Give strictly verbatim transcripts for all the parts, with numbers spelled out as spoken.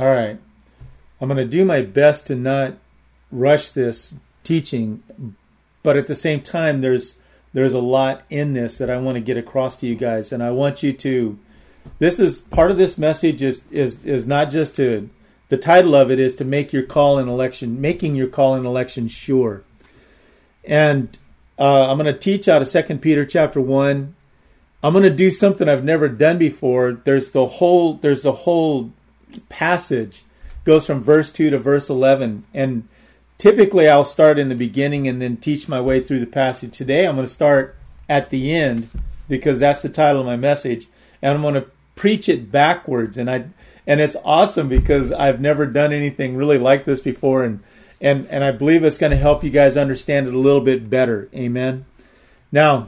All right. I'm going to do my best to not rush this teaching, but at the same time, there's there's a lot in this that I want to get across to you guys, and I want you to. This is part of this message is is is not just to. The title of it is to make your call and election, making your call and election sure. And uh, I'm going to teach out of Second Peter chapter one. I'm going to do something I've never done before. There's the whole there's the whole passage goes from verse two to verse eleven, and typically I'll start in the beginning and then teach my way through the passage. Today I'm going to start at the end because that's the title of my message, and I'm going to preach it backwards. And I and it's awesome because I've never done anything really like this before, and and and I believe it's going to help you guys understand it a little bit better. Amen. Now,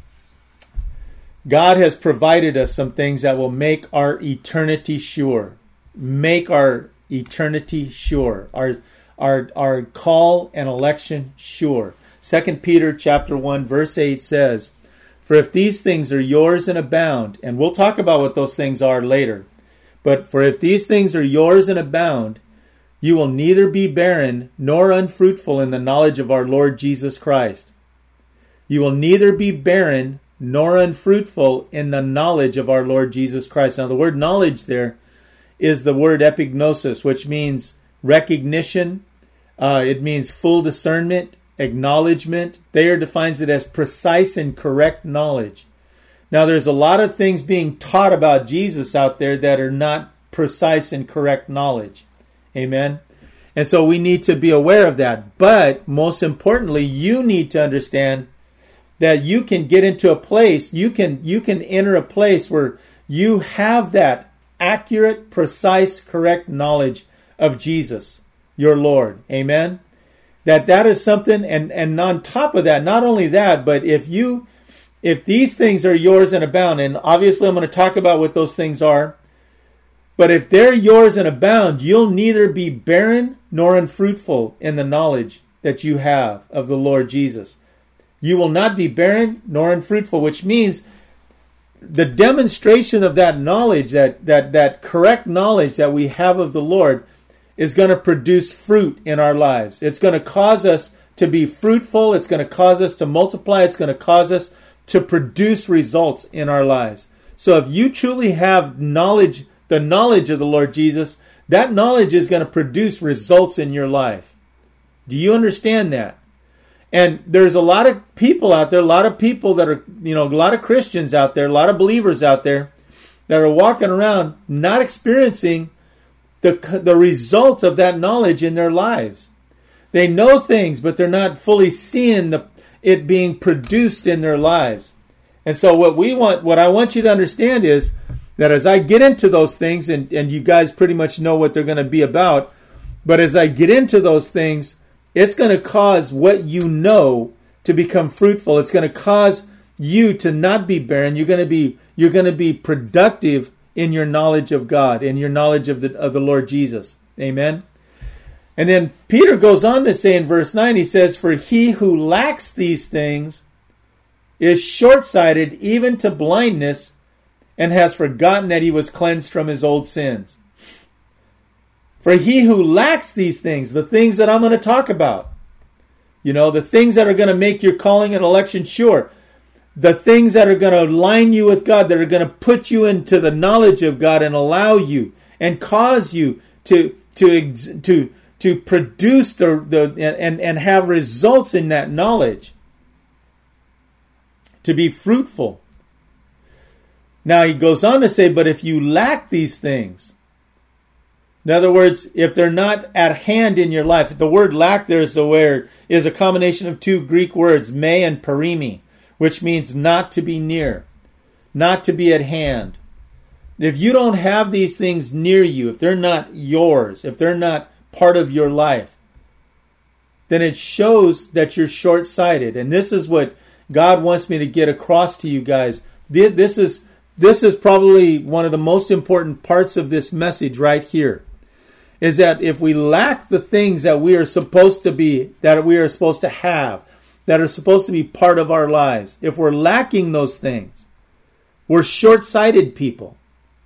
God has provided us some things that will make our eternity sure. Make our eternity sure. Our our our call and election sure. Second Peter chapter one verse eight says, "For if these things are yours and abound," and we'll talk about what those things are later, but for if these things are yours and abound, you will neither be barren nor unfruitful in the knowledge of our Lord Jesus Christ. You will neither be barren nor unfruitful in the knowledge of our Lord Jesus Christ. Now the word knowledge there is the word epignosis, which means recognition. Uh, it means full discernment, acknowledgement. Thayer defines it as precise and correct knowledge. Now there's a lot of things being taught about Jesus out there that are not precise and correct knowledge. Amen. And so we need to be aware of that. But most importantly, you need to understand that you can get into a place, you can you can enter a place where you have that accurate, precise, correct knowledge of Jesus, your Lord. Amen. That that is something, and, and on top of that, not only that, but if you if these things are yours and abound, and obviously I'm going to talk about what those things are, but if they're yours and abound, you'll neither be barren nor unfruitful in the knowledge that you have of the Lord Jesus. You will not be barren nor unfruitful, which means the demonstration of that knowledge, that, that, that correct knowledge that we have of the Lord, is going to produce fruit in our lives. It's going to cause us to be fruitful. It's going to cause us to multiply. It's going to cause us to produce results in our lives. So if you truly have knowledge, the knowledge of the Lord Jesus, that knowledge is going to produce results in your life. Do you understand that? And there's a lot of people out there, a lot of people that are, you know, a lot of Christians out there, a lot of believers out there that are walking around not experiencing the the result of that knowledge in their lives. They know things, but they're not fully seeing the it being produced in their lives. And so what we want, what I want you to understand is that as I get into those things, and, and you guys pretty much know what they're going to be about, but as I get into those things, it's going to cause what you know to become fruitful. It's going to cause you to not be barren. You're going to be you're going to be productive in your knowledge of God, in your knowledge of the of the Lord Jesus. Amen. And then Peter goes on to say in verse nine, he says, "For he who lacks these things is short-sighted even to blindness, and has forgotten that he was cleansed from his old sins." For he who lacks these things, the things that I'm going to talk about, you know, the things that are going to make your calling and election sure, the things that are going to align you with God, that are going to put you into the knowledge of God and allow you and cause you to to to to produce the the and and have results in that knowledge, to be fruitful. Now he goes on to say, but if you lack these things, in other words, if they're not at hand in your life, the word lack there is the word is a combination of two Greek words, me and parimi, which means not to be near, not to be at hand. If you don't have these things near you, if they're not yours, if they're not part of your life, then it shows that you're short-sighted. And this is what God wants me to get across to you guys. This is this is probably one of the most important parts of this message right here. Is that if we lack the things that we are supposed to be, that we are supposed to have, that are supposed to be part of our lives, if we're lacking those things, we're short-sighted people.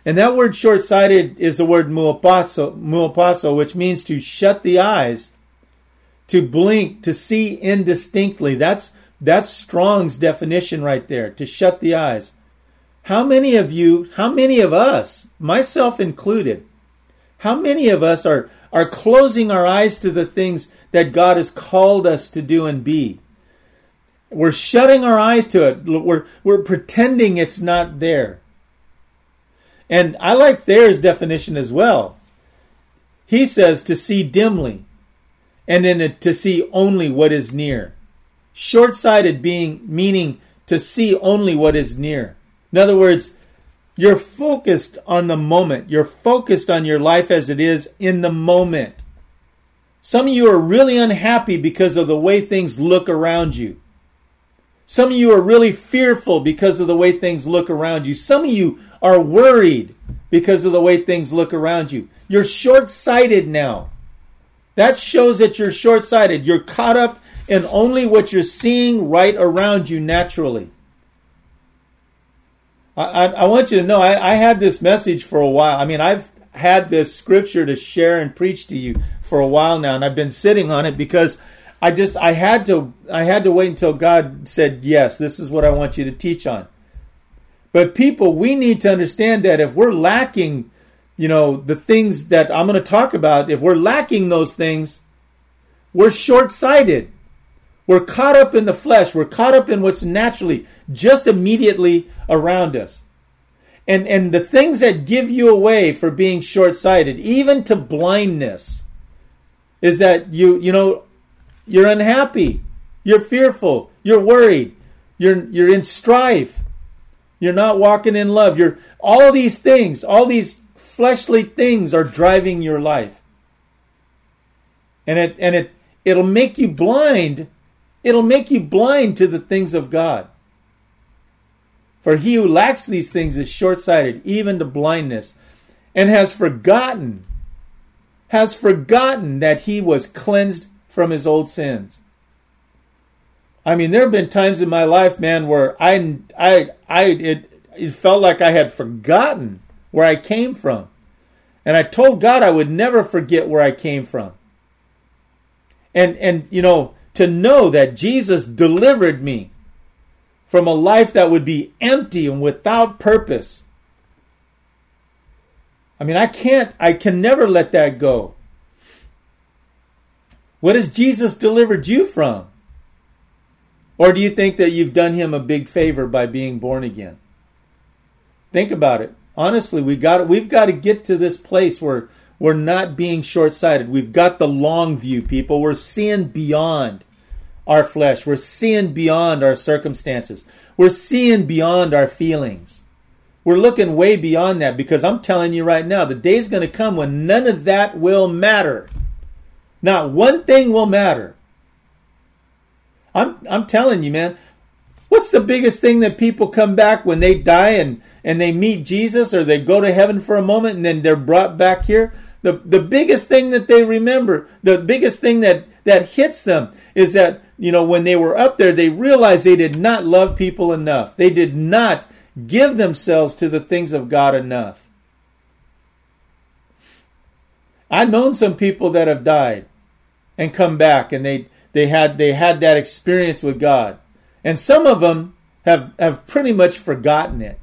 And that word short-sighted is the word muopaso, muopaso, which means to shut the eyes, to blink, to see indistinctly. That's, that's Strong's definition right there, to shut the eyes. How many of you, how many of us, myself included, how many of us are, are closing our eyes to the things that God has called us to do and be? We're shutting our eyes to it. We're, we're pretending it's not there. And I like Thayer's definition as well. He says to see dimly, and then to see only what is near. Short-sighted being meaning to see only what is near. In other words, you're focused on the moment. You're focused on your life as it is in the moment. Some of you are really unhappy because of the way things look around you. Some of you are really fearful because of the way things look around you. Some of you are worried because of the way things look around you. You're short-sighted now. That shows that you're short-sighted. You're caught up in only what you're seeing right around you naturally. I, I, I want you to know, I, I had this message for a while. I mean, I've had this scripture to share and preach to you for a while now, and I've been sitting on it because I just, I had to, I had to wait until God said, yes, this is what I want you to teach on. But people, we need to understand that if we're lacking, you know, the things that I'm going to talk about, if we're lacking those things, we're short-sighted. We're caught up in the flesh. We're caught up in what's naturally just immediately around us. And, and the things that give you away for being short-sighted, even to blindness, is that you, you know, you're unhappy, you're fearful, you're worried, you're, you're in strife, you're not walking in love. You're, all these things, all these fleshly things are driving your life. And it, and it, it'll make you blind. It'll make you blind to the things of God. For he who lacks these things is short-sighted, even to blindness, and has forgotten, has forgotten that he was cleansed from his old sins. I mean, there have been times in my life, man, where I, I, I, it, it felt like I had forgotten where I came from. And I told God I would never forget where I came from. And, and, you know, to know that Jesus delivered me from a life that would be empty and without purpose. I mean, I can't, I can never let that go. What has Jesus delivered you from? Or do you think that you've done him a big favor by being born again? Think about it. Honestly, we got, we've got to get to this place where we're not being short-sighted. We've got the long view, people. We're seeing beyond our flesh. We're seeing beyond our circumstances. We're seeing beyond our feelings. We're looking way beyond that, because I'm telling you right now, the day's going to come when none of that will matter. Not one thing will matter. I'm I'm telling you, man. What's the biggest thing that people come back when they die and, and they meet Jesus, or they go to heaven for a moment and then they're brought back here? The the biggest thing that they remember, the biggest thing that, that hits them is that, you know, when they were up there, they realized they did not love people enough. They did not give themselves to the things of God enough. I've known some people that have died and come back, and they, they had they had that experience with God. And some of them have, have pretty much forgotten it.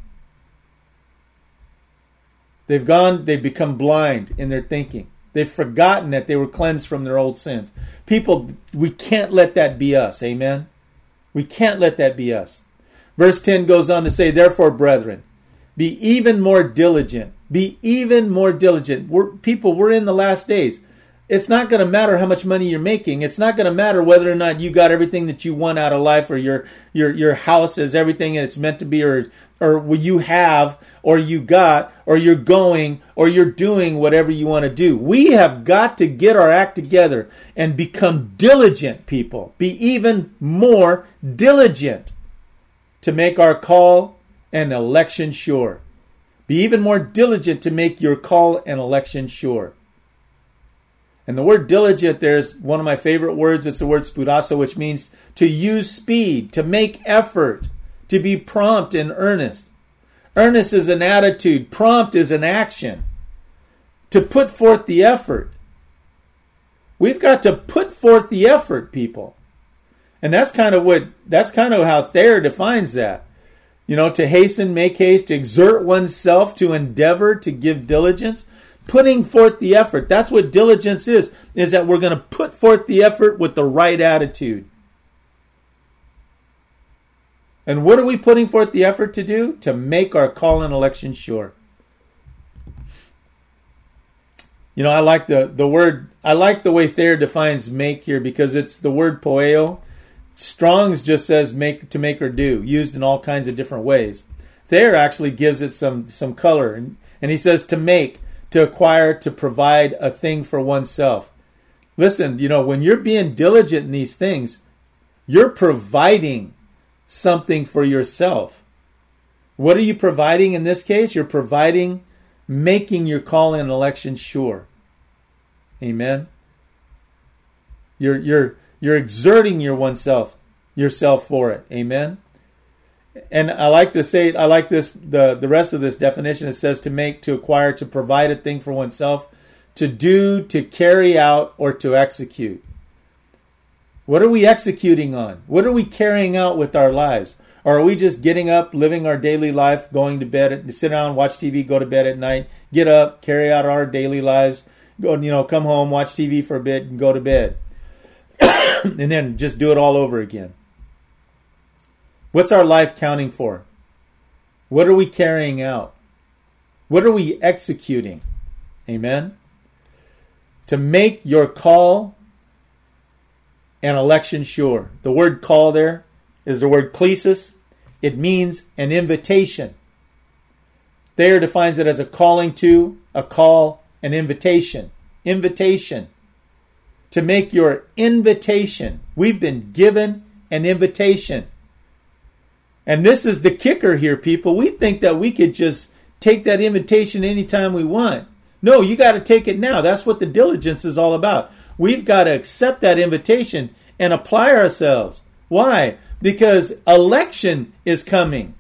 They've gone, they've become blind in their thinking. They've forgotten that they were cleansed from their old sins. People, we can't let that be us. Amen? We can't let that be us. Verse ten goes on to say, therefore, brethren, be even more diligent. Be even more diligent. We're, people, we're in the last days. It's not going to matter how much money you're making. It's not going to matter whether or not you got everything that you want out of life, or your your your house is everything that it's meant to be, or or you have, or you got, or you're going, or you're doing whatever you want to do. We have got to get our act together and become diligent people. Be even more diligent to make our call and election sure. Be even more diligent to make your call and election sure. And the word diligent there is one of my favorite words. It's the word spoudazo, which means to use speed, to make effort, to be prompt and earnest. Earnest is an attitude. Prompt is an action. To put forth the effort. We've got to put forth the effort, people. And that's kind of what, that's kind of how Thayer defines that. You know, to hasten, make haste, to exert oneself, to endeavor, to give diligence. Putting forth the effort. That's what diligence is, is that we're going to put forth the effort with the right attitude. And what are we putting forth the effort to do? To make our call and election sure. You know, I like the, the word, I like the way Thayer defines make here because it's the word poeo. Strong's just says make, to make or do, used in all kinds of different ways. Thayer actually gives it some, some color. And, and he says to make, to acquire, to provide a thing for oneself. Listen, you know, when you're being diligent in these things, you're providing something for yourself. What are you providing in this case? You're providing, making your call and election sure. Amen. You're you're you're exerting your oneself yourself for it. Amen. And I like to say, I like this, the, the rest of this definition. It says to make, to acquire, to provide a thing for oneself, to do, to carry out, or to execute. What are we executing on? What are we carrying out with our lives? Or are we just getting up, living our daily life, going to bed, sit down, watch T V, go to bed at night, get up, carry out our daily lives, go, you know, come home, watch T V for a bit, and go to bed. And then just do it all over again. What's our life counting for? What are we carrying out? What are we executing? Amen? To make your call and election sure. The word call there is the word klesis. It means an invitation. Thayer defines it as a calling to, a call, an invitation. Invitation. To make your invitation. We've been given an invitation. And this is the kicker here, people. We think that we could just take that invitation anytime we want. No, you got to take it now. That's what the diligence is all about. We've got to accept that invitation and apply ourselves. Why? Because election is coming.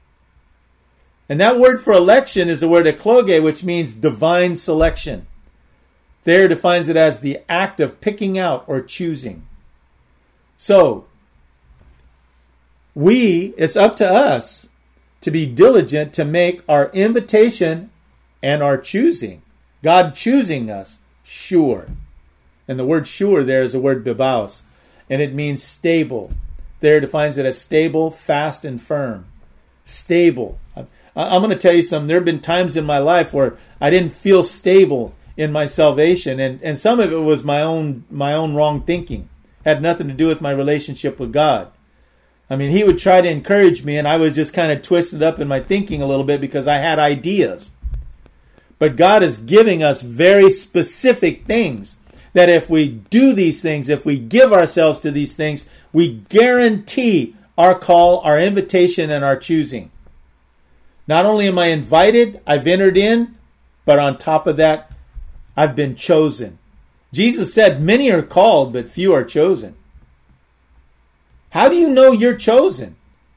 And that word for election is the word ekloge, which means divine selection. Thayer defines it as the act of picking out or choosing. So, we, it's up to us to be diligent to make our invitation and our choosing, God choosing us, sure. And the word sure there is the word bibaos, and it means stable. Thayer defines it as stable, fast, and firm. Stable. I'm going to tell you something. There have been times in my life where I didn't feel stable in my salvation, and, and some of it was my own my own wrong thinking. Had nothing to do with my relationship with God. I mean, he would try to encourage me, and I was just kind of twisted up in my thinking a little bit because I had ideas. But God is giving us very specific things that if we do these things, if we give ourselves to these things, we guarantee our call, our invitation, and our choosing. Not only am I invited, I've entered in, but on top of that, I've been chosen. Jesus said, many are called, but few are chosen. How do you know you're chosen?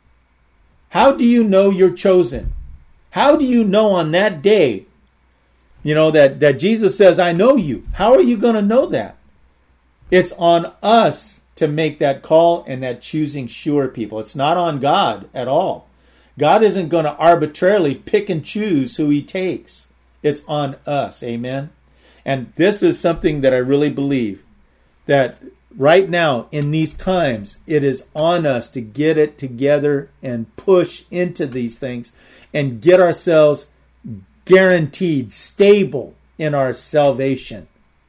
How do you know you're chosen? How do you know on that day, you know, that, that Jesus says, I know you? How are you going to know that? It's on us to make that call and that choosing sure, people. It's not on God at all. God isn't going to arbitrarily pick and choose who he takes. It's on us. Amen. And this is something that I really believe, that right now in these times, it is on us to get it together and push into these things and get ourselves guaranteed stable in our salvation.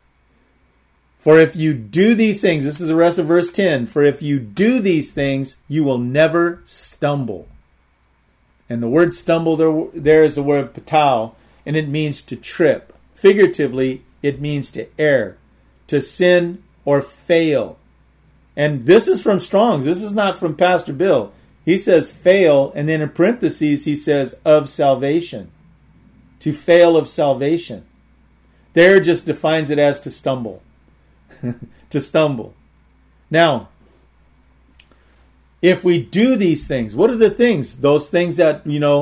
For if you do these things, this is the rest of verse ten, for if you do these things, you will never stumble. And the word stumble there, there is the word patao, and it means to trip. Figuratively, it means to err, to sin or fail. And this is from Strong's. This is not from Pastor Bill. He says fail, and then in parentheses he says of salvation. To fail of salvation. There just defines it as to stumble. To stumble. Now, if we do these things, what are the things? Those things that, you know,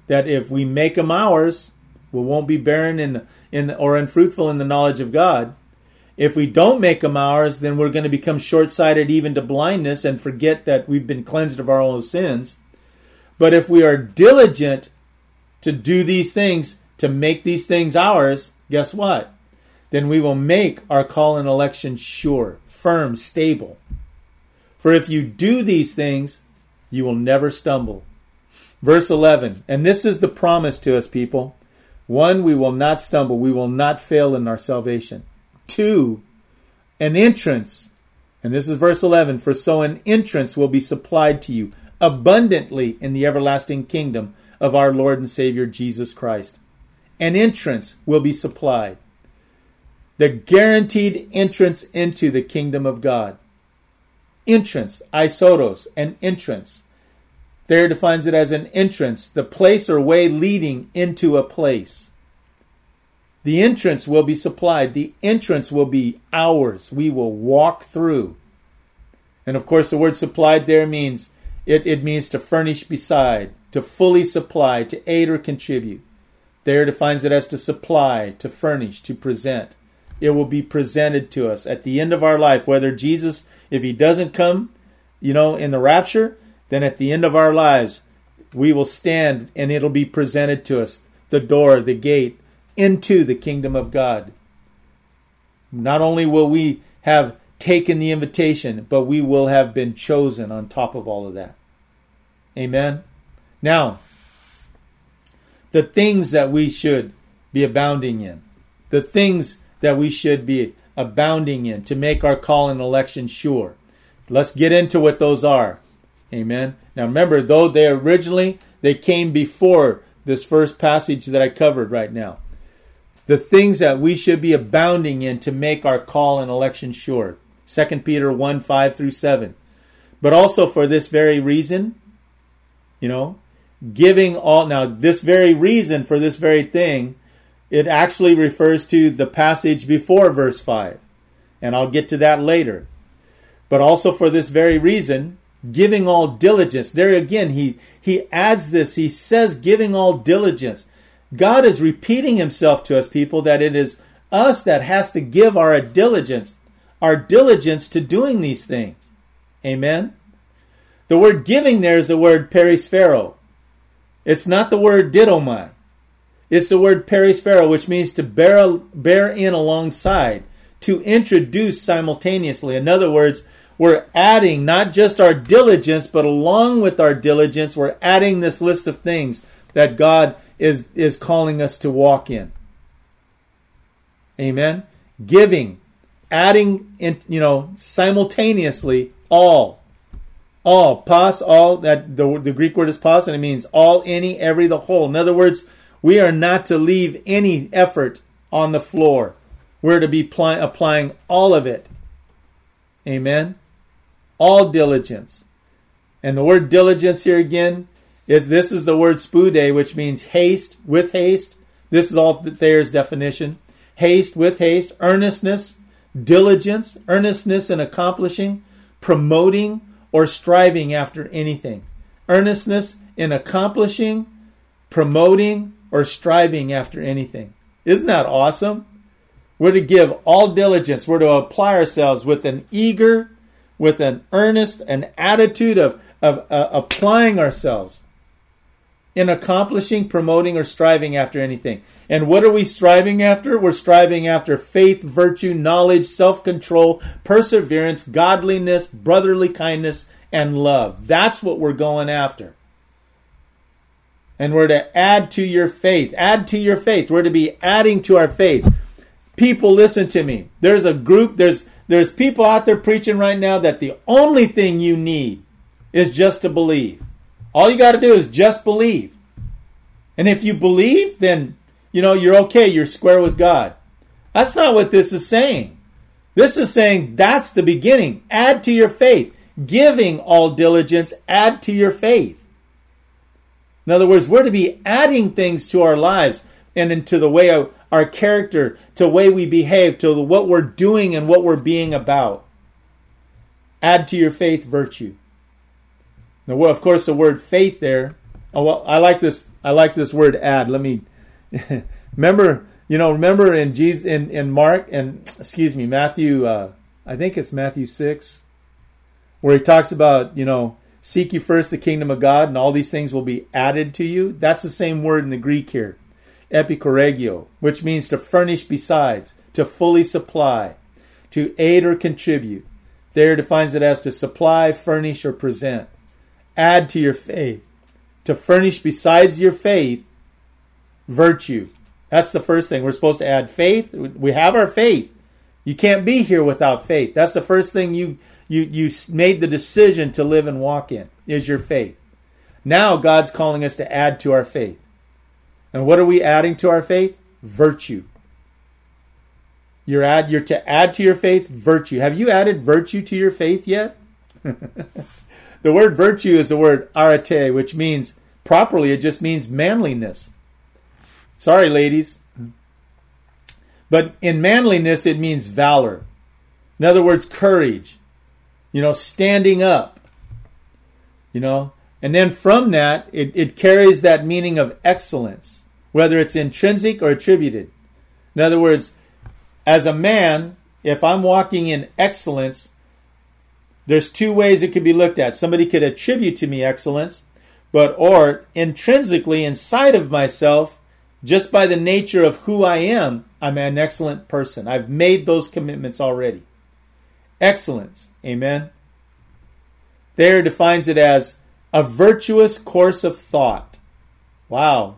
that if we make them ours, we won't be barren in the, in the, or unfruitful in the knowledge of God. If we don't make them ours, then we're going to become short-sighted even to blindness and forget that we've been cleansed of our own sins. But if we are diligent to do these things, to make these things ours, guess what? Then we will make our call and election sure, firm, stable. For if you do these things, you will never stumble. Verse eleven, and this is the promise to us, people. One, we will not stumble. We will not fail in our salvation. Two, an entrance. And this is verse eleven. For so an entrance will be supplied to you abundantly in the everlasting kingdom of our Lord and Savior Jesus Christ. An entrance will be supplied. The guaranteed entrance into the kingdom of God. Entrance, isotos, an entrance. There defines it as an entrance, the place or way leading into a place. The entrance will be supplied. The entrance will be ours. We will walk through. And of course, the word supplied there means, it, it means to furnish beside, to fully supply, to aid or contribute. There defines it as to supply, to furnish, to present. It will be presented to us at the end of our life, whether Jesus, if he doesn't come, you know, in the rapture, then at the end of our lives, we will stand and it'll be presented to us, the door, the gate, into the kingdom of God. Not only will we have taken the invitation, but we will have been chosen on top of all of that. Amen? Now, the things that we should be abounding in, the things that we should be abounding in to make our call and election sure. Let's get into what those are. Amen. Now remember, though they originally, they came before this first passage that I covered right now. The things that we should be abounding in to make our call and election sure. Second Peter one, five through seven. But also for this very reason, you know, giving all, now this very reason for this very thing, it actually refers to the passage before verse five. And I'll get to that later. But also for this very reason, giving all diligence. There again, he, he adds this. He says giving all diligence. God is repeating himself to us, people, that it is us that has to give our diligence, our diligence to doing these things. Amen? The word giving there is the word perisphero. It's not the word didomai. It's the word perisphero, which means to bear, bear in alongside, to introduce simultaneously. In other words, we're adding not just our diligence, but along with our diligence, we're adding this list of things that God is, is calling us to walk in. Amen? Giving, adding, in, you know, simultaneously all. All, pas, all, that the, the Greek word is pas, and it means all, any, every, the whole. In other words, we are not to leave any effort on the floor. We're to be pl- applying all of it. Amen? All diligence. And the word diligence here again, is this is the word spude, which means haste, with haste. This is all Thayer's definition. Haste, with haste, earnestness, diligence, earnestness in accomplishing, promoting, or striving after anything. Earnestness in accomplishing, promoting, or striving after anything. Isn't that awesome? We're to give all diligence. We're to apply ourselves with an eager, with an earnest, an attitude of, of uh, applying ourselves in accomplishing, promoting, or striving after anything. And what are we striving after? We're striving after faith, virtue, knowledge, self-control, perseverance, godliness, brotherly kindness, and love. That's what we're going after. And we're to add to your faith. Add to your faith. We're to be adding to our faith. People, listen to me. There's a group, there's there's people out there preaching right now that the only thing you need is just to believe. All you got to do is just believe. And if you believe, then, you know, you're okay. You're square with God. That's not what this is saying. This is saying that's the beginning. Add to your faith. Giving all diligence, add to your faith. In other words, we're to be adding things to our lives and into the way of our character, to the way we behave, to what we're doing and what we're being about. Add to your faith virtue. Now, of course, the word faith there Oh, well, I like this. I like this word add. Let me remember. You know, remember in Jesus, in in Mark and excuse me, Matthew. Uh, I think it's Matthew six, where he talks about, you know, seek you first the kingdom of God, and all these things will be added to you. That's the same word in the Greek here, epikorregio, which means to furnish besides, to fully supply, to aid or contribute. There defines it as to supply, furnish, or present. Add to your faith. To furnish besides your faith, virtue. That's the first thing. We're supposed to add faith. We have our faith. You can't be here without faith. That's the first thing you you you made the decision to live and walk in, is your faith. Now God's calling us to add to our faith. And what are we adding to our faith? Virtue. You're add you're to add to your faith virtue. Have you added virtue to your faith yet? The word virtue is the word arete, which means, properly, it just means manliness. Sorry, ladies. But in manliness, it means valor. In other words, courage. You know, standing up. You know, and then from that, it, it carries that meaning of excellence, whether it's intrinsic or attributed. In other words, as a man, if I'm walking in excellence, there's two ways it could be looked at. Somebody could attribute to me excellence, but or intrinsically inside of myself, just by the nature of who I am, I'm an excellent person. I've made those commitments already. Excellence. Amen. There defines it as a virtuous course of thought. Wow.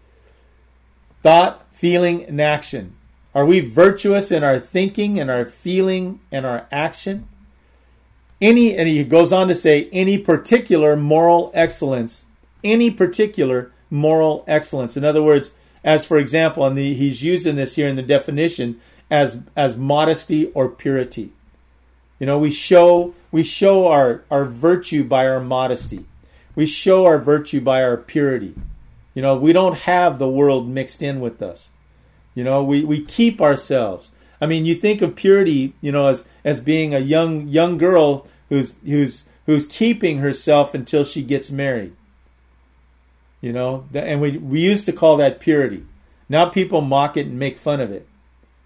Thought, feeling, and action. Are we virtuous in our thinking and our feeling and our action? Any, and he goes on to say, any particular moral excellence. Any particular moral excellence. In other words, as for example, and the, he's using this here in the definition as as modesty or purity. You know, we show we show our, our virtue by our modesty. We show our virtue by our purity. You know, we don't have the world mixed in with us. You know, we, we keep ourselves. I mean, you think of purity, you know, as as being a young young girl who's who's who's keeping herself until she gets married. You know, and we we used to call that purity. Now people mock it and make fun of it.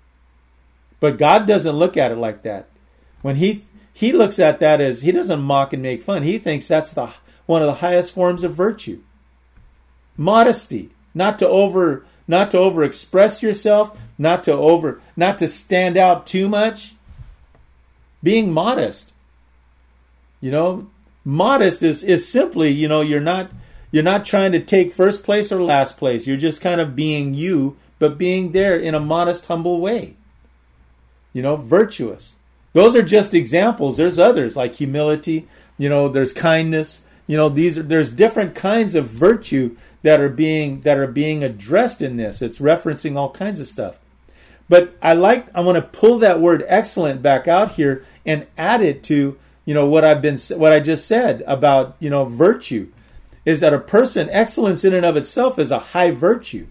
But God doesn't look at it like that. When he he looks at that as, he doesn't mock and make fun. He thinks that's the one of the highest forms of virtue. Modesty, not to over not to over express yourself, not to over not to stand out too much. Being modest. You know, modest is is simply, you know, you're not You're not trying to take first place or last place. You're just kind of being you, but being there in a modest, humble way. You know, virtuous. Those are just examples. There's others like humility. You know, there's kindness. You know, these are there's different kinds of virtue that are being that are being addressed in this. It's referencing all kinds of stuff. But I like I want to pull that word excellent back out here and add it to, you know, what I've been what I just said about, you know, virtue. Is that a person, excellence in and of itself is a high virtue.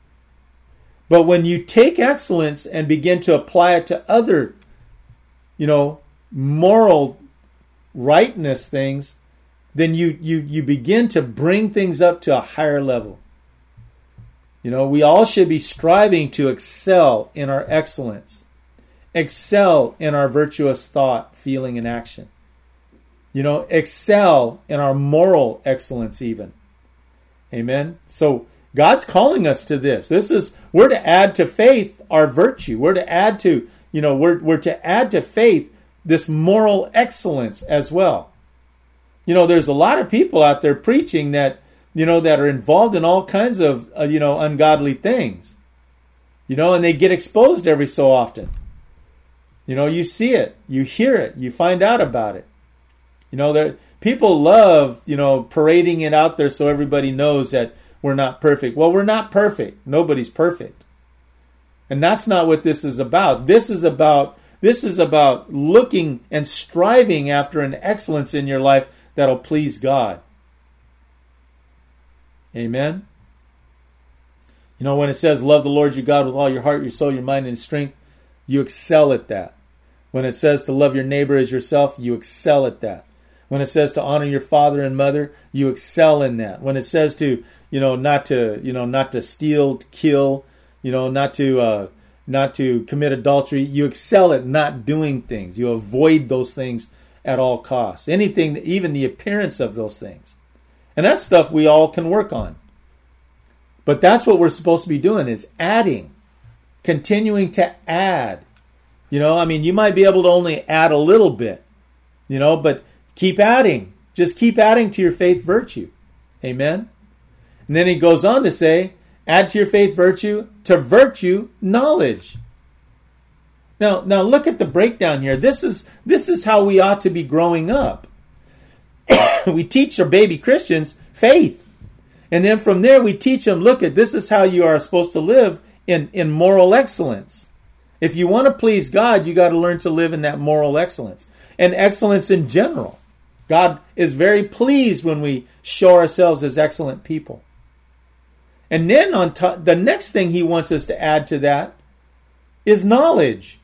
But when you take excellence and begin to apply it to other, you know, moral rightness things, then you, you, you begin to bring things up to a higher level. You know, we all should be striving to excel in our excellence. Excel in our virtuous thought, feeling, and action. You know, excel in our moral excellence even. Amen. So God's calling us to this. This is, we're to add to faith our virtue. We're to add to, you know, we're, we're to add to faith this moral excellence as well. You know, there's a lot of people out there preaching that, you know, that are involved in all kinds of, uh, you know, ungodly things. You know, and they get exposed every so often. You know, you see it, you hear it, you find out about it. You know, there people love, you know, parading it out there so everybody knows that we're not perfect. Well, we're not perfect. Nobody's perfect. And that's not what this is about. This is about this is about looking and striving after an excellence in your life that'll please God. Amen. You know, when it says love the Lord your God with all your heart, your soul, your mind, and strength, you excel at that. When it says to love your neighbor as yourself, you excel at that. When it says to honor your father and mother, you excel in that. When it says to, you know, not to, you know, not to steal, to kill, you know, not to, uh, not to commit adultery, you excel at not doing things. You avoid those things at all costs. Anything, even the appearance of those things. And that's stuff we all can work on. But that's what we're supposed to be doing, is adding, continuing to add. You know, I mean, you might be able to only add a little bit, you know, but keep adding. Just keep adding to your faith virtue. Amen? And then he goes on to say, add to your faith virtue, to virtue knowledge. Now, now look at the breakdown here. This is this is how we ought to be growing up. We teach our baby Christians faith. And then from there we teach them, look at this is how you are supposed to live in, in moral excellence. If you want to please God, you got to learn to live in that moral excellence. And excellence in general. God is very pleased when we show ourselves as excellent people. And then on top, the next thing he wants us to add to that is knowledge.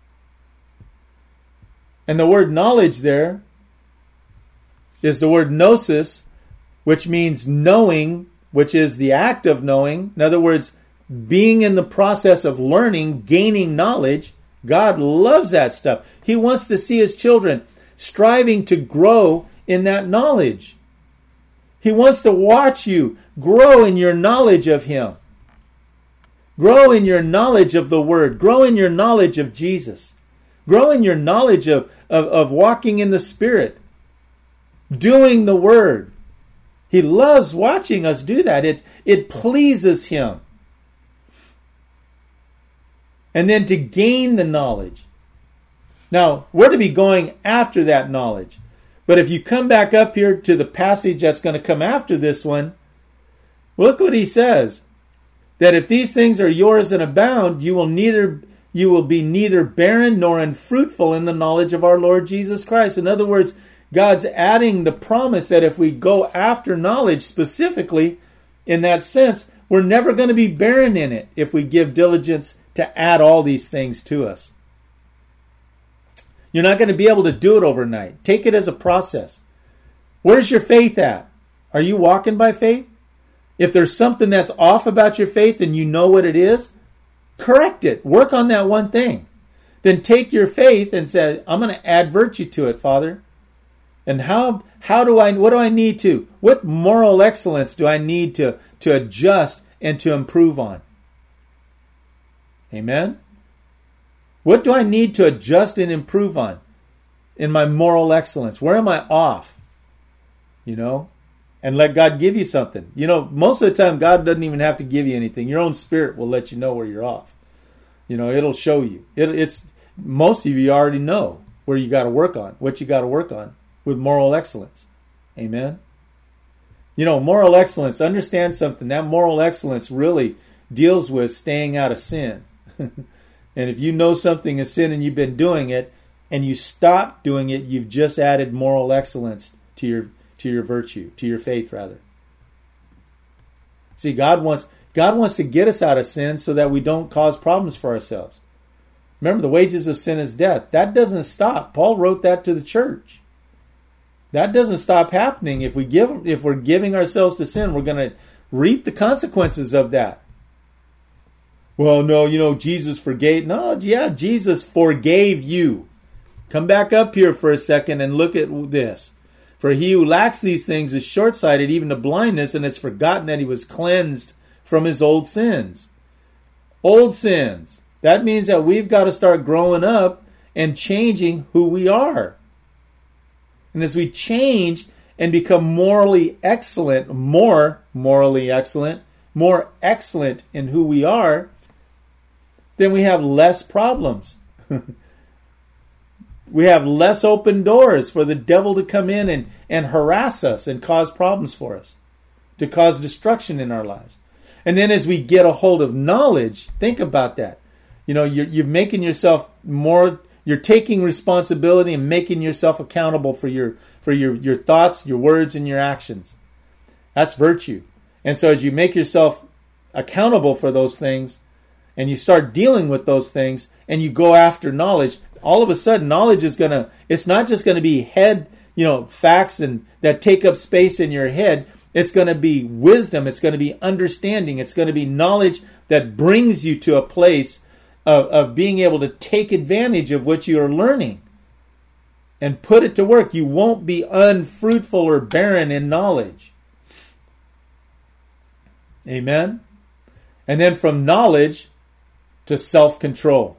And the word knowledge there is the word gnosis, which means knowing, which is the act of knowing. In other words, being in the process of learning, gaining knowledge. God loves that stuff. He wants to see his children striving to grow in that knowledge. He wants to watch you grow in your knowledge of him. Grow in your knowledge of the word. Grow in your knowledge of Jesus. Grow in your knowledge of, of, of walking in the Spirit. Doing the word. He loves watching us do that. It, it pleases him. And then to gain the knowledge. Now, we're to be going after that knowledge. But if you come back up here to the passage that's going to come after this one, look what he says. That if these things are yours and abound, you will neither you will be neither barren nor unfruitful in the knowledge of our Lord Jesus Christ. In other words, God's adding the promise that if we go after knowledge specifically, in that sense, we're never going to be barren in it if we give diligence to add all these things to us. You're not going to be able to do it overnight. Take it as a process. Where's your faith at? Are you walking by faith? If there's something that's off about your faith and you know what it is, correct it. Work on that one thing. Then take your faith and say, I'm going to add virtue to it, Father. And how how do I, what do I need to, what moral excellence do I need to, to adjust and to improve on? Amen? What do I need to adjust and improve on in my moral excellence? Where am I off? You know? And let God give you something. You know, most of the time, God doesn't even have to give you anything. Your own spirit will let you know where you're off. You know, it'll show you. It, it's most of you already know where you got to work on, what you got to work on with moral excellence. Amen? You know, moral excellence, understand something. That moral excellence really deals with staying out of sin. And if you know something is sin and you've been doing it, and you stop doing it, you've just added moral excellence to your to your virtue, to your faith rather. See, God wants God wants to get us out of sin so that we don't cause problems for ourselves. Remember, the wages of sin is death. That doesn't stop. Paul wrote that to the church. That doesn't stop happening. If we give if we're giving ourselves to sin, we're going to reap the consequences of that. Well, no, you know, Jesus forgave. No, yeah, Jesus forgave you. Come back up here for a second and look at this. For he who lacks these things is short-sighted, even to blindness, and has forgotten that he was cleansed from his old sins. Old sins. That means that we've got to start growing up and changing who we are. And as we change and become morally excellent, more morally excellent, more excellent in who we are, then we have less problems. We have less open doors for the devil to come in and, and harass us and cause problems for us, to cause destruction in our lives. And then as we get a hold of knowledge, think about that. You know, you're, you're making yourself more, you're taking responsibility and making yourself accountable for your for your, your thoughts, your words, and your actions. That's virtue. And so as you make yourself accountable for those things, and you start dealing with those things, and you go after knowledge, all of a sudden knowledge is going to, it's not just going to be head you know, facts and that take up space in your head. It's going to be wisdom. It's going to be understanding. It's going to be knowledge that brings you to a place of, of being able to take advantage of what you are learning and put it to work. You won't be unfruitful or barren in knowledge. Amen? And then from knowledge to self-control.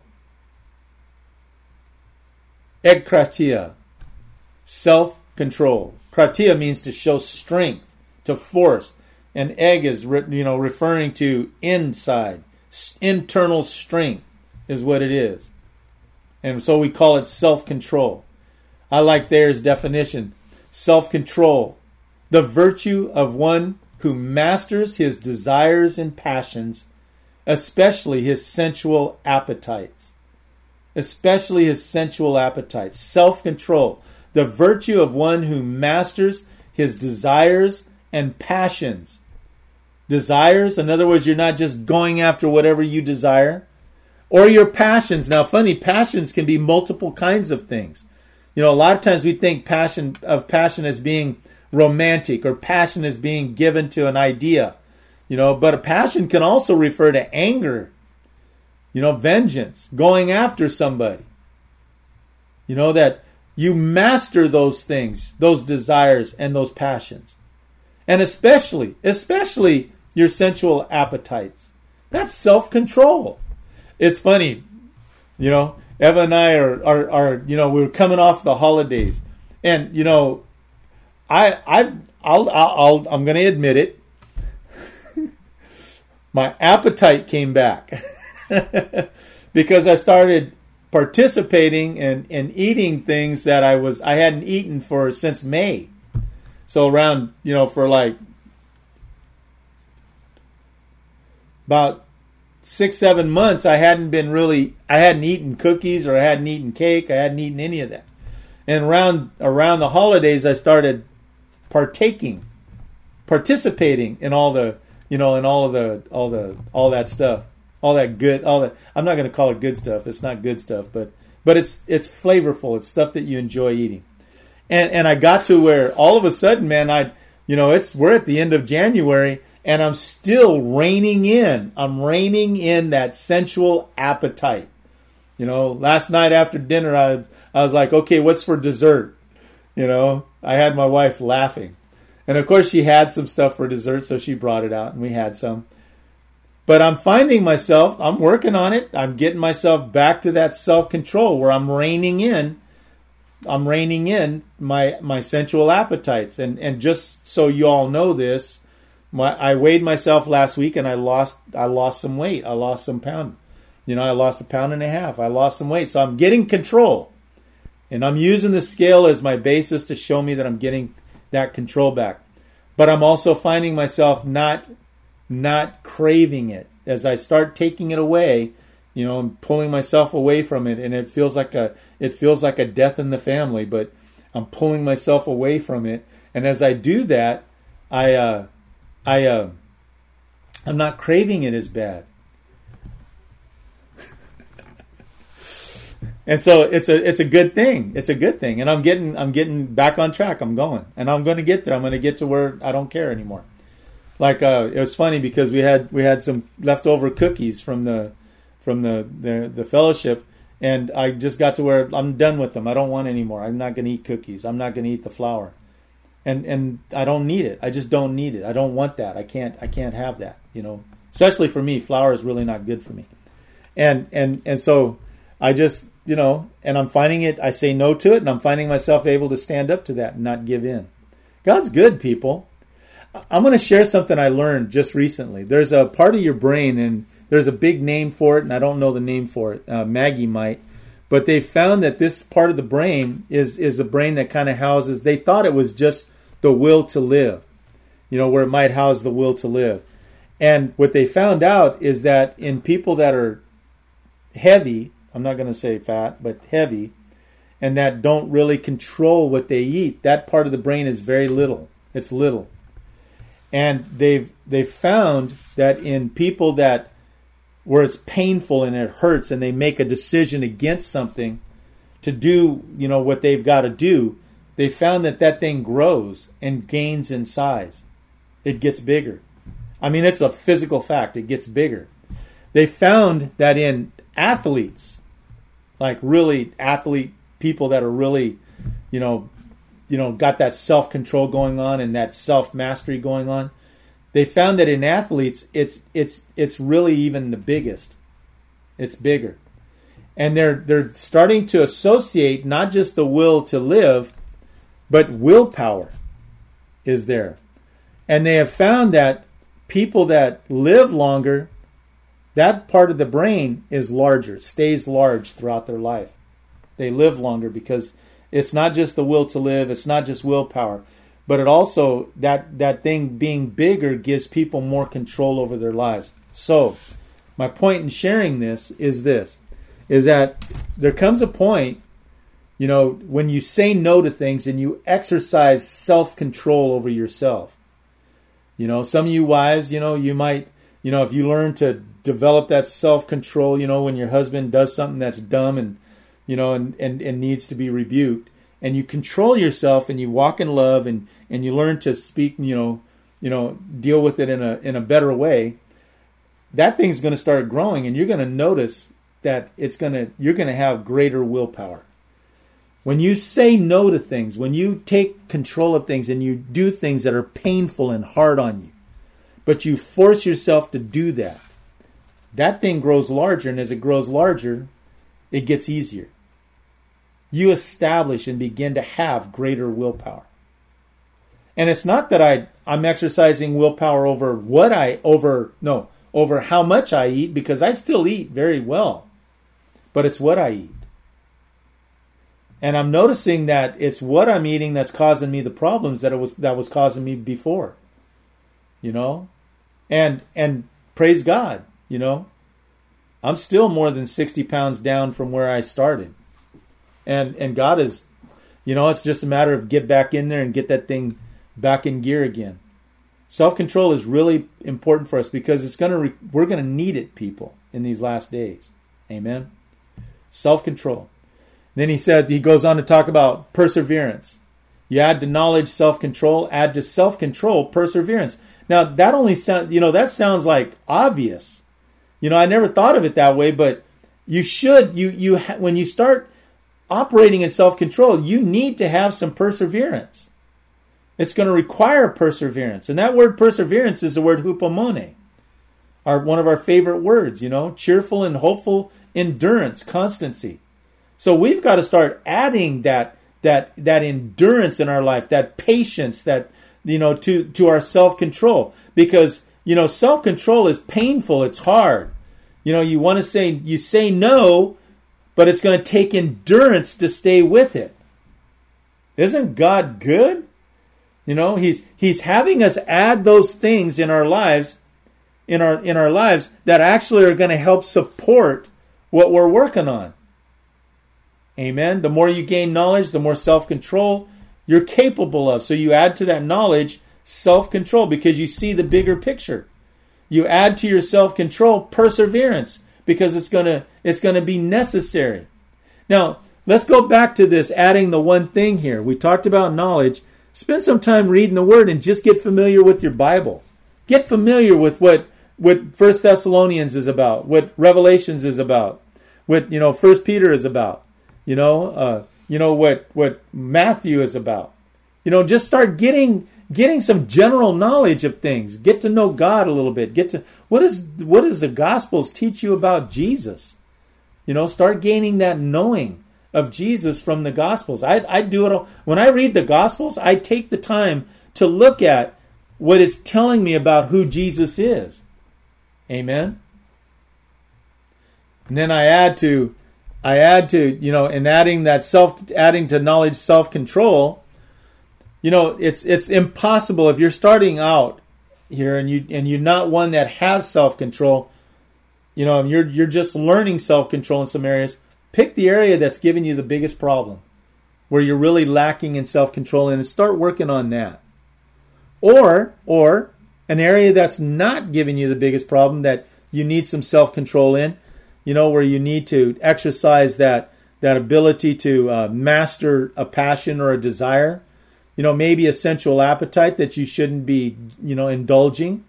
Egkratia, self-control. Kratia means to show strength, to force. And egg is, you know, referring to inside. Internal strength is what it is. And so we call it self-control. I like Thayer's definition. Self-control, the virtue of one who masters his desires and passions, especially his sensual appetites. Especially his sensual appetites. Self-control, the virtue of one who masters his desires and passions. Desires, in other words, you're not just going after whatever you desire. Or your passions. Now, funny, passions can be multiple kinds of things. You know, a lot of times we think passion of passion as being romantic or passion as being given to an idea. You know, but a passion can also refer to anger. You know, vengeance, going after somebody. You know, that you master those things, those desires and those passions. And especially, especially your sensual appetites. That's self-control. It's funny, you know, Eva and I are, are, are, you know, we were coming off the holidays. And, you know, I, I, I'll, I'll, I'm going to admit it. My appetite came back. Because I started participating and, and eating things that I was I hadn't eaten for since May. So around, you know, for like about six, seven months, I hadn't been really I hadn't eaten cookies or I hadn't eaten cake, I hadn't eaten any of that. And around around the holidays I started partaking, participating in all the you know, in all of the all the all that stuff. All that good, all that. I'm not going to call it good stuff. It's not good stuff, but but it's it's flavorful. It's stuff that you enjoy eating. And and I got to where all of a sudden, man, I you know it's we're at the end of January and I'm still reining in. I'm reining in that sensual appetite. You know, last night after dinner, I I was like, okay, what's for dessert? You know, I had my wife laughing, and of course she had some stuff for dessert, so she brought it out and we had some. But I'm finding myself, I'm working on it. I'm getting myself back to that self-control where I'm reining in, I'm reining in my my sensual appetites. And and just so you all know this, my, I weighed myself last week and I lost I lost some weight. I lost some pound. You know, I lost a pound and a half. I lost some weight. So I'm getting control. And I'm using the scale as my basis to show me that I'm getting that control back. But I'm also finding myself not not craving it. As I start taking it away, you know, I'm pulling myself away from it, and it feels like a it feels like a death in the family, but I'm pulling myself away from it. And as I do that, I uh I uh I'm not craving it as bad. And so it's a it's a good thing. It's a good thing. And I'm getting I'm getting back on track. I'm going. And I'm going to get there. I'm going to get to where I don't care anymore. Like uh, it was funny because we had we had some leftover cookies from the from the, the the fellowship, and I just got to where I'm done with them. I don't want any more. I'm not going to eat cookies. I'm not going to eat the flour, and and I don't need it. I just don't need it. I don't want that. I can't I can't have that. You know, especially for me, flour is really not good for me, and and and so I just you know, and I'm finding it. I say no to it, and I'm finding myself able to stand up to that and not give in. God's good, people. I'm going to share something I learned just recently. There's a part of your brain, and there's a big name for it, and I don't know the name for it. Uh, Maggie might. But they found that this part of the brain is, is the brain that kind of houses, they thought it was just the will to live, you know, where it might house the will to live. And what they found out is that in people that are heavy, I'm not going to say fat, but heavy, and that don't really control what they eat, that part of the brain is very little. It's little. And they've they've found that in people that where it's painful and it hurts and they make a decision against something to do, you know, what they've got to do, they found that that thing grows and gains in size. It gets bigger. I mean, it's a physical fact. It gets bigger. They found that in athletes, like really athlete people that are really, you know, you know, got that self-control going on and that self-mastery going on, they found that in athletes, it's it's it's really even the biggest. It's bigger. And they're they're starting to associate not just the will to live, but willpower is there. And they have found that people that live longer, that part of the brain is larger, it stays large throughout their life. They live longer because it's not just the will to live, it's not just willpower, but it also, that, that thing being bigger gives people more control over their lives. So, my point in sharing this is this, is that there comes a point, you know, when you say no to things and you exercise self-control over yourself. You know, some of you wives, you know, you might, you know, if you learn to develop that self-control, you know, when your husband does something that's dumb and, you know, and, and, and needs to be rebuked, and you control yourself and you walk in love and, and you learn to speak, you know, you know, deal with it in a in a better way, that thing's going to start growing, and you're going to notice that it's going to, you're going to have greater willpower. When you say no to things, when you take control of things and you do things that are painful and hard on you, but you force yourself to do that, that thing grows larger, and as it grows larger, it gets easier. You establish and begin to have greater willpower. And it's not that I, I'm exercising willpower over what I, over, no, over how much I eat, because I still eat very well, but it's what I eat. And I'm noticing that it's what I'm eating that's causing me the problems that it was that was causing me before. You know? And and praise God, you know. I'm still more than sixty pounds down from where I started. And and God is, you know, it's just a matter of get back in there and get that thing back in gear again. Self-control is really important for us because it's going to re- we're going to need it, people, in these last days. Amen. Self-control. Then he said, he goes on to talk about perseverance. You add to knowledge, self-control, add to self-control, perseverance. Now, that only sounds, you know, that sounds like obvious. You know, I never thought of it that way, but you should, you, you, ha- when you start operating in self-control, you need to have some perseverance. It's going to require perseverance. And that word perseverance is the word hupomone, our, one of our favorite words, you know, cheerful and hopeful endurance, constancy. So we've got to start adding that that that endurance in our life, that patience, that, you know, to, to our self-control. Because, you know, self-control is painful, it's hard. You know, you want to say, you say no, but it's going to take endurance to stay with it. Isn't God good? You know, he's he's having us add those things in our lives, in our in our lives that actually are going to help support what we're working on. Amen. The more you gain knowledge, the more self-control you're capable of. So you add to that knowledge self-control because you see the bigger picture. You add to your self-control perseverance because it's gonna it's gonna be necessary. Now, let's go back to this adding the one thing here. We talked about knowledge. Spend some time reading the Word and just get familiar with your Bible. Get familiar with what what First Thessalonians is about, what Revelations is about, what, you know, First Peter is about. You know, uh, you know what, what Matthew is about. You know, just start getting getting some general knowledge of things. Get to know God a little bit. Get to what is what does the Gospels teach you about Jesus? You know, start gaining that knowing of Jesus from the Gospels. I I do it all. When I read the Gospels, I take the time to look at what it's telling me about who Jesus is. Amen. And then I add to. I add to, you know, in adding that self, adding to knowledge, self-control, you know, it's it's impossible if you're starting out here and you and you're not one that has self-control, you know, and you're you're just learning self-control in some areas. Pick the area that's giving you the biggest problem, where you're really lacking in self-control, and start working on that. Or or an area that's not giving you the biggest problem that you need some self-control in. You know, where you need to exercise that that ability to uh, master a passion or a desire. You know, maybe a sensual appetite that you shouldn't be, you know, indulging.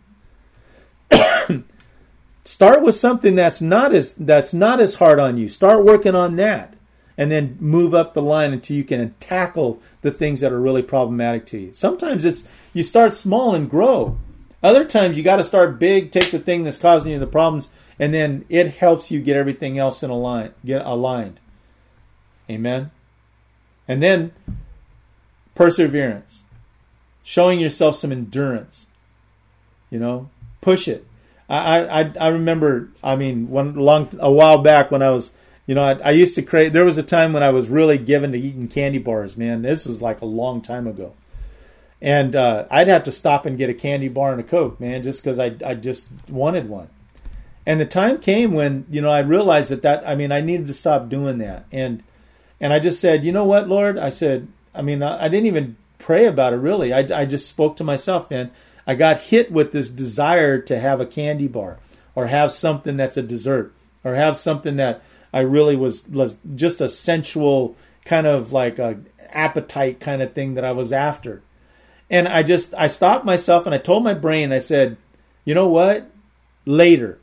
Start with something that's not as that's not as hard on you. Start working on that, and then move up the line until you can tackle the things that are really problematic to you. Sometimes it's you start small and grow. Other times you got to start big, take the thing that's causing you the problems, and then it helps you get everything else in a line, get aligned. Amen. And then perseverance, showing yourself some endurance. You know, push it. I, I I remember, I mean, one long a while back when I was, you know, I, I used to crave. There was a time when I was really given to eating candy bars. Man, this was like a long time ago, and uh, I'd have to stop and get a candy bar and a Coke, man, just because I I just wanted one. And the time came when, you know, I realized that that I mean I needed to stop doing that, and and I just said, you know what, Lord, I said, I mean, I, I didn't even pray about it really. I I just spoke to myself, man. I got hit with this desire to have a candy bar or have something that's a dessert or have something that I really was, was just a sensual kind of like a appetite kind of thing that I was after. And I just, I stopped myself and I told my brain, I said, you know what? Later.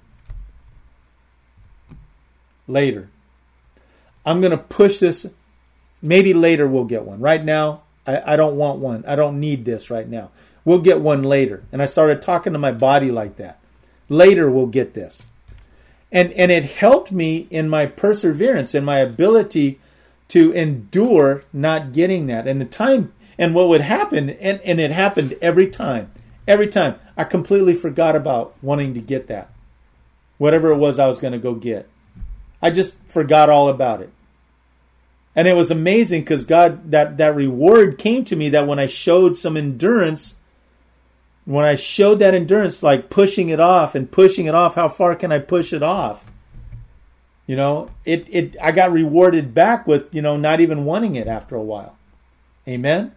Later. I'm going to push this. Maybe later we'll get one. Right now, I, I don't want one. I don't need this right now. We'll get one later. And I started talking to my body like that. Later we'll get this. And and it helped me in my perseverance and my ability to endure not getting that. And the time, and what would happen, and, and it happened every time, every time, I completely forgot about wanting to get that. Whatever it was I was going to go get. I just forgot all about it. And it was amazing because God, that, that reward came to me that when I showed some endurance, when I showed that endurance, like pushing it off and pushing it off, how far can I push it off? You know, it, it, I got rewarded back with, you know, not even wanting it after a while. Amen.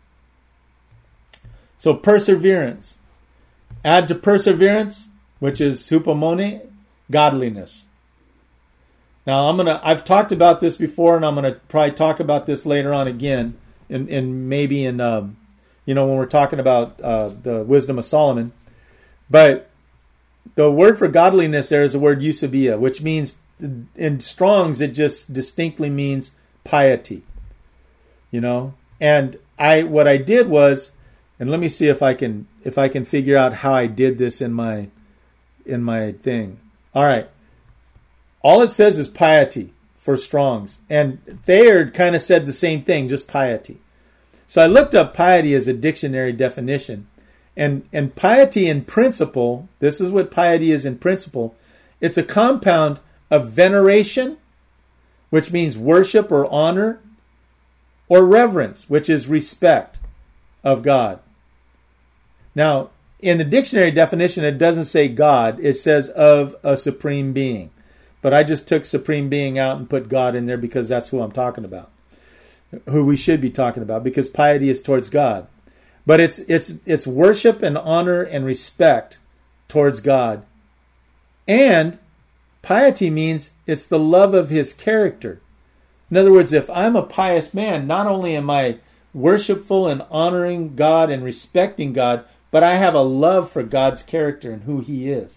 So perseverance. Add to perseverance, which is hupomone, godliness. Now I'm going to, I've talked about this before and I'm going to probably talk about this later on again and, and maybe in, um, you know, when we're talking about uh, the wisdom of Solomon. But the word for godliness there is the word eusebia, which means, in Strong's, it just distinctly means piety. You know, and I what I did was, and let me see if I can if I can figure out how I did this in my in my thing. All right, all it says is piety for Strong's, and Thayard kind of said the same thing, just piety. So I looked up piety as a dictionary definition. And, and piety in principle, this is what piety is in principle. It's a compound of veneration, which means worship or honor, or reverence, which is respect of God. Now, in the dictionary definition, it doesn't say God. It says of a supreme being. But I just took supreme being out and put God in there because that's who I'm talking about. Who we should be talking about, because piety is towards God. But it's it's it's worship and honor and respect towards God. And piety means it's the love of his character. In other words, if I'm a pious man, not only am I worshipful and honoring God and respecting God, but I have a love for God's character and who he is.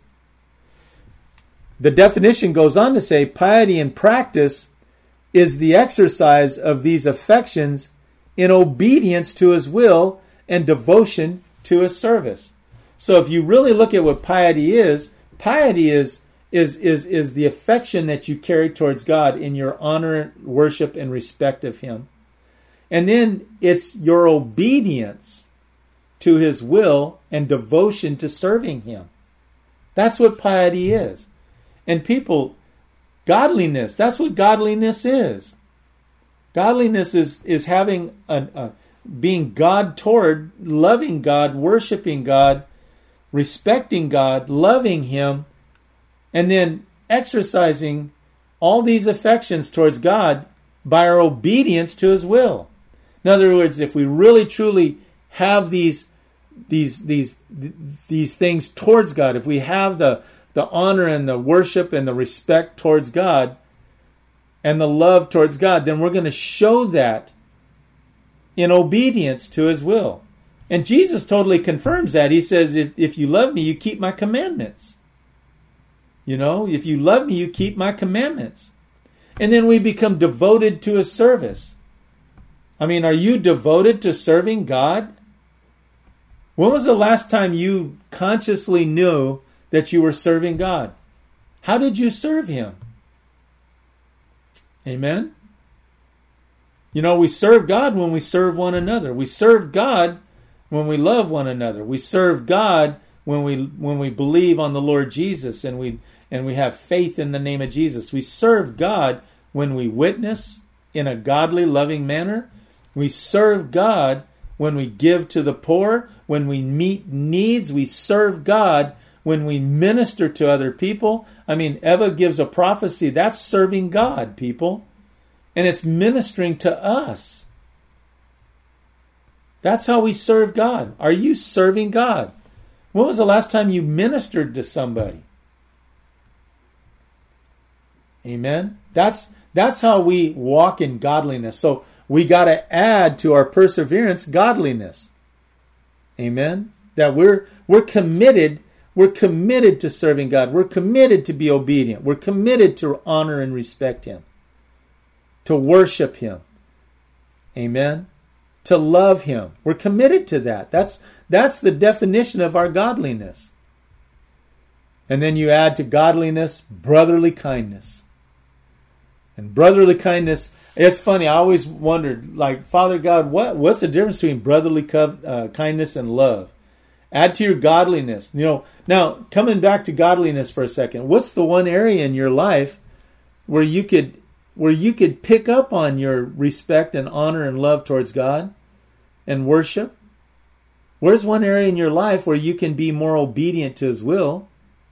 The definition goes on to say piety in practice is the exercise of these affections in obedience to his will and devotion to his service. So if you really look at what piety is, piety is is is is the affection that you carry towards God in your honor, worship, and respect of him. And then it's your obedience to his will and devotion to serving him. That's what piety is. And people, godliness, that's what godliness is. Godliness is, is having a, a being God toward, loving God, worshiping God, respecting God, loving him, and then exercising all these affections towards God by our obedience to his will. In other words, if we really truly have these these these these things towards God, if we have the the honor and the worship and the respect towards God, and the love towards God, then we're going to show that in obedience to his will. And Jesus totally confirms that. He says, if, if you love me, you keep my commandments. You know, if you love me, you keep my commandments. And then we become devoted to his service. I mean, are you devoted to serving God? When was the last time you consciously knew that you were serving God? How did you serve him? Amen? You know, we serve God when we serve one another. We serve God when we love one another. We serve God when we when we believe on the Lord Jesus and we and we have faith in the name of Jesus. We serve God when we witness in a godly, loving manner. We serve God when we give to the poor, when we meet needs. We serve God when we minister to other people. I mean, Eva gives a prophecy. That's serving God, people. And it's ministering to us. That's how we serve God. Are you serving God? When was the last time you ministered to somebody? Amen. That's that's how we walk in godliness. So we got to add to our perseverance godliness. Amen. That we're we're committed, we're committed to serving God. We're committed to be obedient. We're committed to honor and respect him. To worship him. Amen. To love him. We're committed to that. That's that's the definition of our godliness. And then you add to godliness brotherly kindness. And brotherly kindness, it's funny, I always wondered, like, Father God, what what's the difference between brotherly co- uh, kindness and love? Add to your godliness. You know, now, coming back to godliness for a second, what's the one area in your life where you could where you could pick up on your respect and honor and love towards God and worship? Where's one area in your life where you can be more obedient to his will?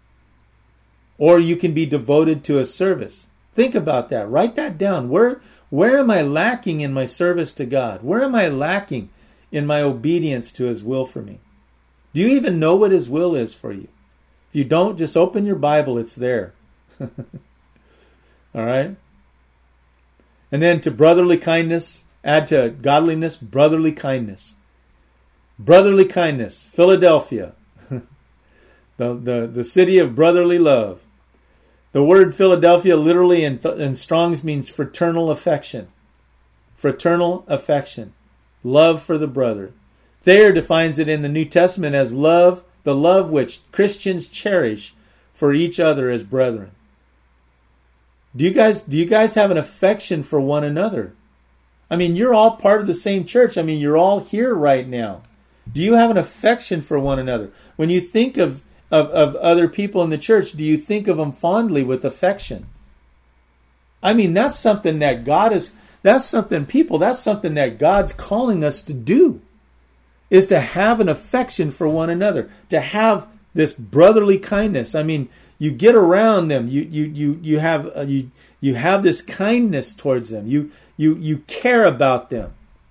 Or you can be devoted to his service? Think about that. Write that down. Where where am I lacking in my service to God? Where am I lacking in my obedience to his will for me? Do you even know what his will is for you? If you don't, just open your Bible. It's there. All right? And then to brotherly kindness, add to godliness, brotherly kindness. Brotherly kindness, Philadelphia. the, the, the city of brotherly love. The word Philadelphia literally in, in Strong's means fraternal affection. Fraternal affection. Love for the brother. Thayer defines it in the New Testament as love, the love which Christians cherish for each other as brethren. Do you guys, do you guys have an affection for one another? I mean, you're all part of the same church. I mean, you're all here right now. Do you have an affection for one another? When you think of Of, of other people in the church, do you think of them fondly with affection? I mean, that's something that God is, that's something, people, that's something that God's calling us to do, is to have an affection for one another, to have this brotherly kindness. I mean, you get around them, you you you you have uh, you you have this kindness towards them. You you you care about them.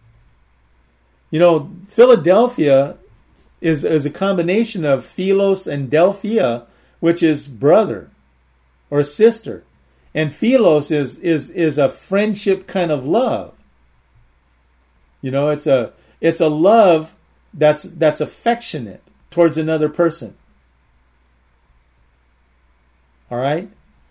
You know, Philadelphia is, is a combination of Philos and Delphia, which is brother or sister. And Philos is, is, is a friendship kind of love. You know, it's a it's a love that's that's affectionate towards another person. All right?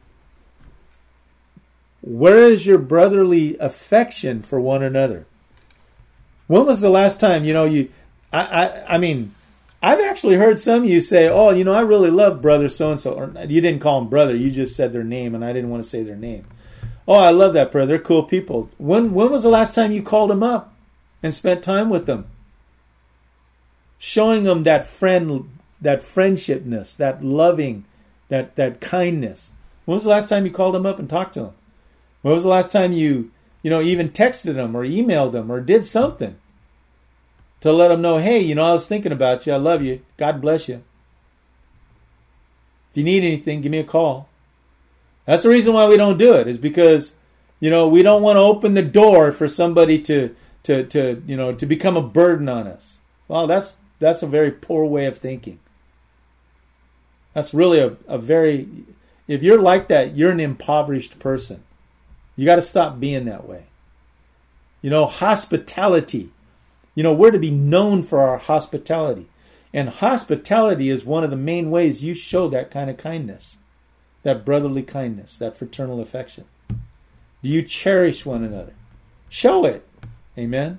Where is your brotherly affection for one another? When was the last time, you know, you I I, I mean, I've actually heard some of you say, oh, you know, I really love brother so-and-so. Or you didn't call them brother. You just said their name, and I didn't want to say their name. Oh, I love that brother. They're cool people. When when was the last time you called them up and spent time with them? Showing them that friend, that friendshipness, that loving, that, that kindness. When was the last time you called them up and talked to them? When was the last time you, you know, even texted them or emailed them or did something to let them know, hey, you know, I was thinking about you. I love you. God bless you. If you need anything, give me a call. That's the reason why we don't do it, is because, you know, we don't want to open the door for somebody to, to, to, you know, to become a burden on us. Well, that's that's a very poor way of thinking. That's really a, a very, if you're like that, you're an impoverished person. You got to stop being that way. You know, hospitality. You know, we're to be known for our hospitality. And hospitality is one of the main ways you show that kind of kindness, that brotherly kindness, that fraternal affection. Do you cherish one another? Show it. Amen.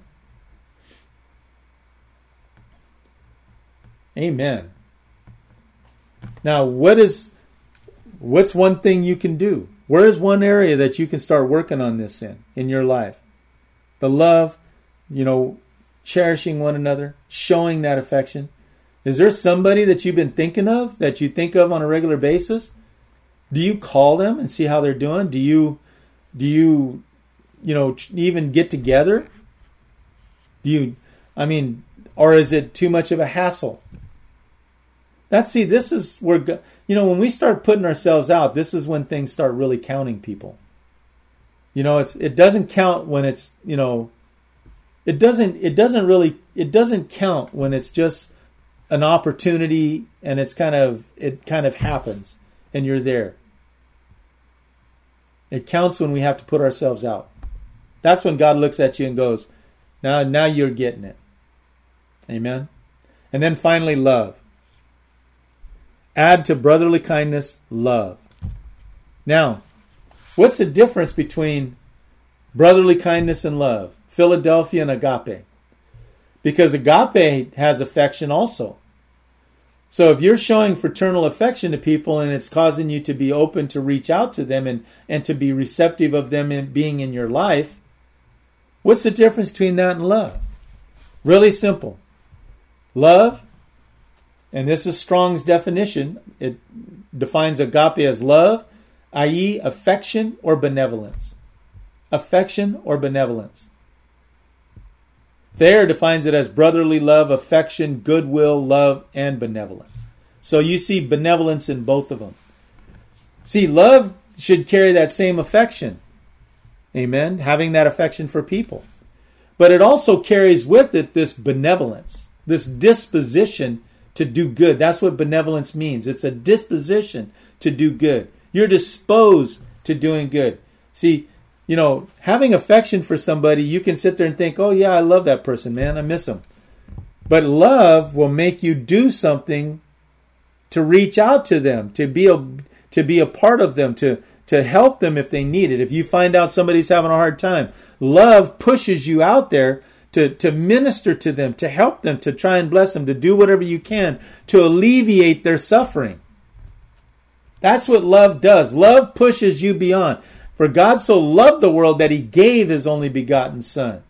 Amen. Now, what is what's one thing you can do? Where is one area that you can start working on this in, in your life? The love, you know, cherishing one another, showing that affection. Is there somebody that you've been thinking of, that you think of on a regular basis? Do you call them and see how they're doing? Do you, do you, you know, even get together? Do you, I mean, or is it too much of a hassle? That's, see, this is where, you know, when we start putting ourselves out, this is when things start really counting people. You know, it's, it doesn't count when it's, you know, it doesn't, it doesn't really, it doesn't count when it's just an opportunity and it's kind of, it kind of happens and you're there. It counts when we have to put ourselves out. That's when God looks at you and goes, now, now you're getting it. Amen. And then finally, love. Add to brotherly kindness, love. Now, what's the difference between brotherly kindness and love? Philadelphia and agape. Because agape has affection also. So if you're showing fraternal affection to people and it's causing you to be open to reach out to them and, and to be receptive of them in being in your life, what's the difference between that and love? Really simple. Love, and this is Strong's definition, it defines agape as love, that is affection or benevolence. Affection or benevolence. Thayer defines it as brotherly love, affection, goodwill, love, and benevolence. So you see benevolence in both of them. See, love should carry that same affection. Amen? Having that affection for people. But it also carries with it this benevolence, this disposition to do good. That's what benevolence means. It's a disposition to do good. You're disposed to doing good. See, you know, having affection for somebody, you can sit there and think, oh yeah, I love that person, man. I miss him. But love will make you do something to reach out to them, to be a, to be a part of them, to, to help them if they need it. If you find out somebody's having a hard time, love pushes you out there to, to minister to them, to help them, to try and bless them, to do whatever you can to alleviate their suffering. That's what love does. Love pushes you beyond. For God so loved the world that he gave his only begotten Son.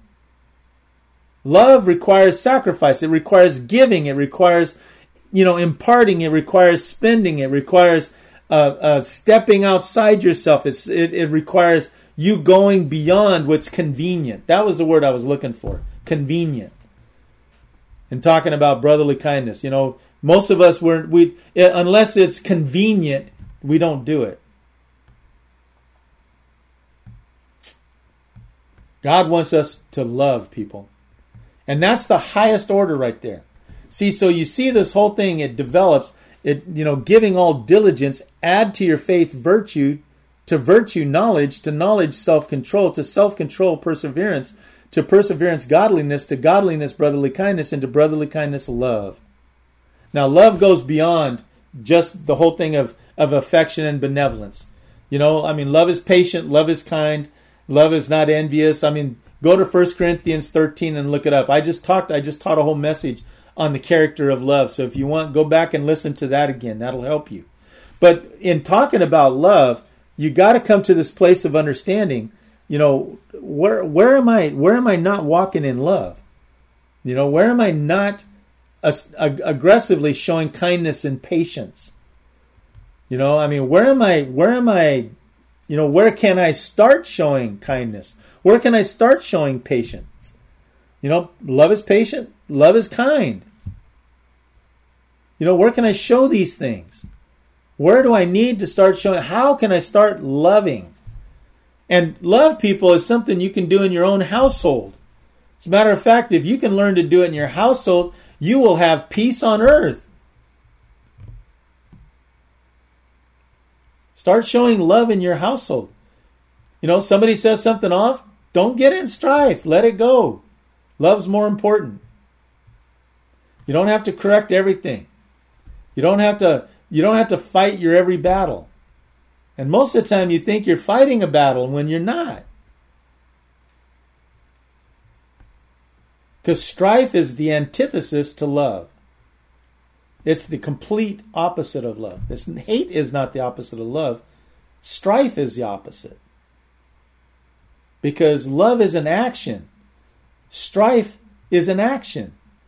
Love requires sacrifice. It requires giving. It requires, you know, imparting. It requires spending. It requires uh, uh, stepping outside yourself. It's, it, it requires you going beyond what's convenient. That was the word I was looking for. Convenient. And talking about brotherly kindness. You know, most of us, we're, we, unless it's convenient, we don't do it. God wants us to love people. And that's the highest order right there. See, so you see this whole thing, it develops, it, you know, giving all diligence, add to your faith virtue, to virtue knowledge, to knowledge self-control, to self-control perseverance, to perseverance godliness, to godliness brotherly kindness, and to brotherly kindness love. Now, love goes beyond just the whole thing of, of affection and benevolence. You know, I mean, love is patient, love is kind, love is not envious. I mean, go to First Corinthians thirteen and look it up. I just talked, I just taught a whole message on the character of love. So if you want, go back and listen to that again. That'll help you. But in talking about love, you got to come to this place of understanding, you know, where where am I, where am I not walking in love? You know, where am I not ag- aggressively showing kindness and patience? You know, I mean, where am I, where am I, you know, where can I start showing kindness? Where can I start showing patience? You know, love is patient. Love is kind. You know, where can I show these things? Where do I need to start showing? How can I start loving? And love people is something you can do in your own household. As a matter of fact, if you can learn to do it in your household, you will have peace on earth. Start showing love in your household. You know, somebody says something off, don't get in strife. Let it go. Love's more important. You don't have to correct everything. You don't have to, you don't have to fight your every battle. And most of the time you think you're fighting a battle when you're not. Because strife is the antithesis to love. It's the complete opposite of love. This, hate is not the opposite of love. Strife is the opposite. Because love is an action. Strife is an action.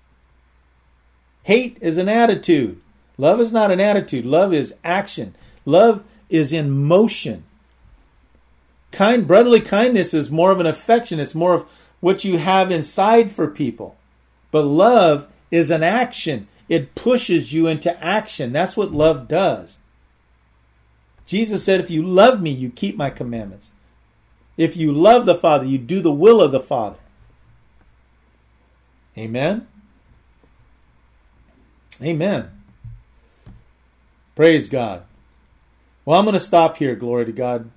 Hate is an attitude. Love is not an attitude. Love is action. Love is in motion. Kind, brotherly kindness is more of an affection. It's more of what you have inside for people. But love is an action. It pushes you into action. That's what love does. Jesus said, if you love me, you keep my commandments. If you love the Father, you do the will of the Father. Amen? Amen. Praise God. Well, I'm going to stop here. Glory to God.